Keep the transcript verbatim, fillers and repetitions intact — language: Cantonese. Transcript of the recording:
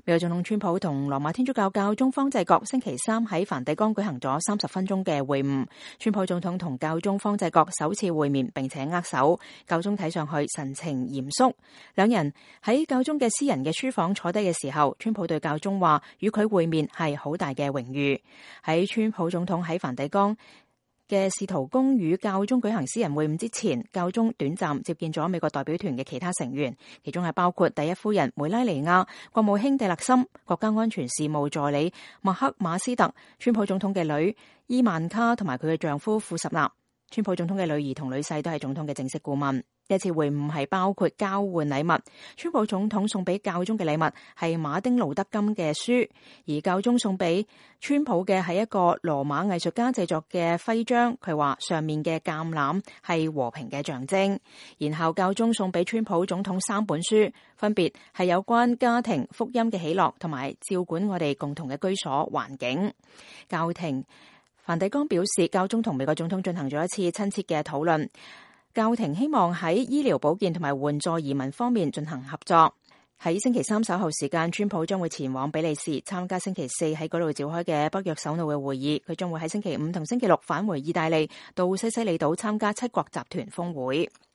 美國總統川普同羅馬天主教教宗方濟各星期三喺梵蒂岡舉行咗三十分鐘嘅會晤。川普總統同教宗方濟各首次會面並且握手，教宗睇上去神情嚴肅。兩人喺教宗嘅私人嘅書房坐低嘅時候，川普對教宗話與佢會面係好大嘅榮譽。喺川普總統喺梵蒂岡嘅使徒宮與教宗舉行私人會晤之前，教宗短暫接見咗美國代表團嘅其他成員，其中係包括第一夫人梅拉尼亞、國務卿蒂勒森、國家安全事務助理麥克馬斯特、川普總統嘅女伊曼卡同埋佢嘅丈夫庫什納。川普總統嘅女兒同女婿都係總統嘅正式顧問。呢次會晤係包括交換禮物，川普總統送俾教宗嘅禮物係馬丁路德金嘅書，而教宗送俾川普嘅係一個羅馬藝術家製作嘅徽章，佢話上面嘅橄欖係和平嘅象徵。然後教宗送俾川普總統三本書，分別係有關家庭、福音嘅喜樂同埋照管我哋共同嘅居所環境。教廷梵蒂岡表示，教宗同美國總統進行咗一次親切嘅討論。教廷希望喺醫療保健同埋援助移民方面進行合作。喺星期三稍後時間，川普將會前往比利時參加星期四喺嗰度召開嘅北約首腦嘅會議。佢將會喺星期五同星期六返回意大利，到西西里島參加七國集團峰會。